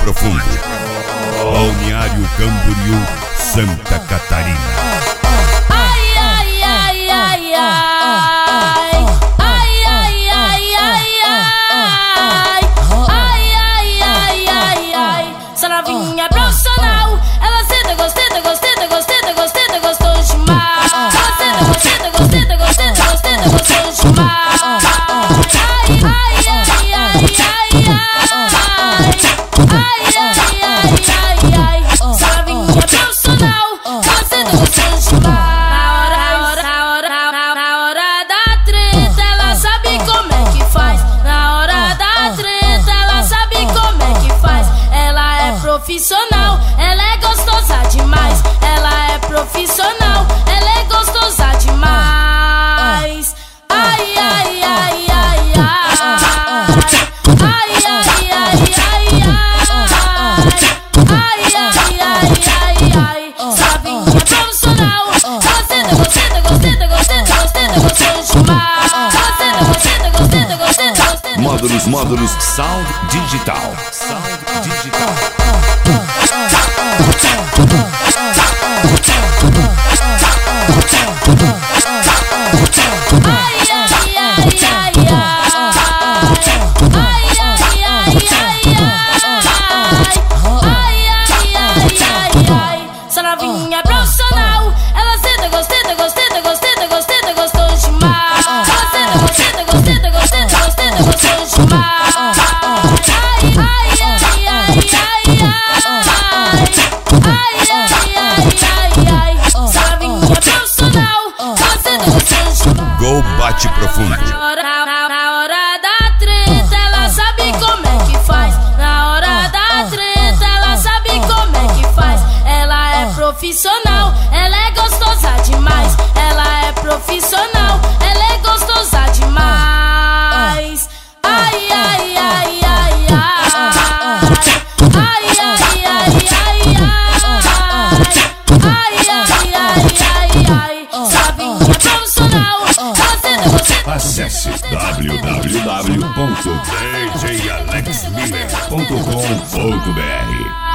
Profundo, Balneário Camboriú, Santa Catarina. Essa novinha é profissional, ela senta, gosteta, gosteta, gosteta, gosteta, gostou demais. Ela senta, gosteta, gosteta, gosteta, gosteta, gostou demais. Essa novinha é profissional, ela senta, gostando demais. Na hora da treta, ela sabe como é que faz. Na hora da treta, ela sabe como é que faz. Ela é profissional, ela é gostosa demais. Ela é profissional, ela é gostosa demais. Ai, ai, ai, ai, ai. Ai, ai, ai, ai, ai. Ai, ai, ai, ai, ai. Savinha profissional, ela senta, gosteta, gosteta, gosteta, gosteta, gosteta demais. Ela senta, gosteta, gosteta, gosteta, gosteta. Módulos Sound Digital. Sound Digital. Essa novinha é profissional, ela senta, gosteta, gosteta, gosteta, gosteta, gostou demais. Ela senta, gosteta, gosteta, gosteta, gosteta, gostou demais. Ai, ai, ai, ai, ai. Essa novinha é profissional, ela senta, gostando demais. Go Bate Profundo. Na hora da treta, ela sabe como é que faz. Na hora da treta, ela sabe como é que faz. Ela é profissional, ela é gostosa demais. Ela é profissional, ela é gostosa demais. Ai, ai, ai, ai, ai. Ai, ai, ai, ai, ai. Ai, ai, ai, ai, ai. Savinha profissional, ela senta, gosteta. Acesse www.djalexmiller.com.br